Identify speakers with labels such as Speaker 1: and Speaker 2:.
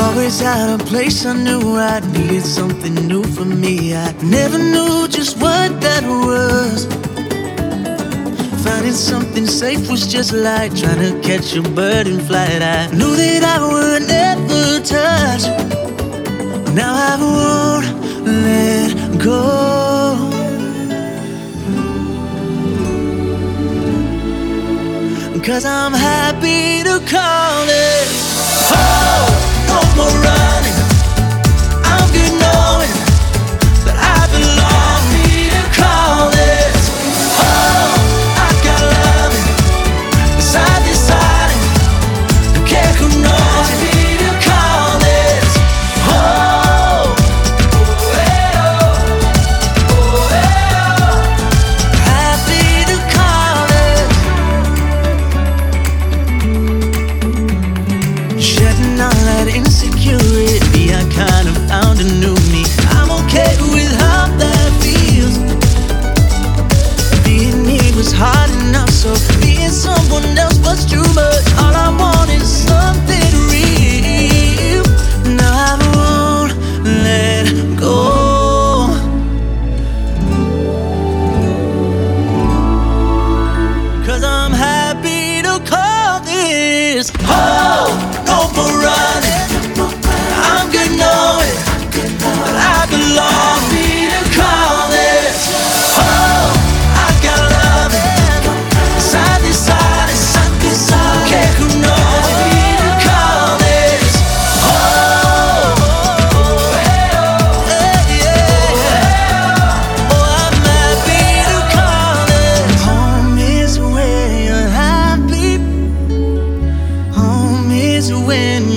Speaker 1: Always out of place, I knew I needed something new for me. I never knew just what that was. Finding something safe was just like trying to catch a bird in flight. I knew that I would never touch. Now I won't let go. 'Cause I'm happy to call it home. No more running. I'm good knowing that I belong. Happy to call it home. I got love inside this body. Don't care who knows. Happy to call it home. Happy to call it. Shedding all that insecurity, I kind of found a new me. I'm okay with how that feels. Being me was hard enough, so being someone else was too much. All I want is something real. Now I won't let go. 'Cause I'm happy to call this home. No more running. I'm good knowing that I belong. Happy to call this home. I got love inside this heart. Don't care who knows. Happy to call this home. Oh, I'm happy to call it home. Is where you're happy. Home is when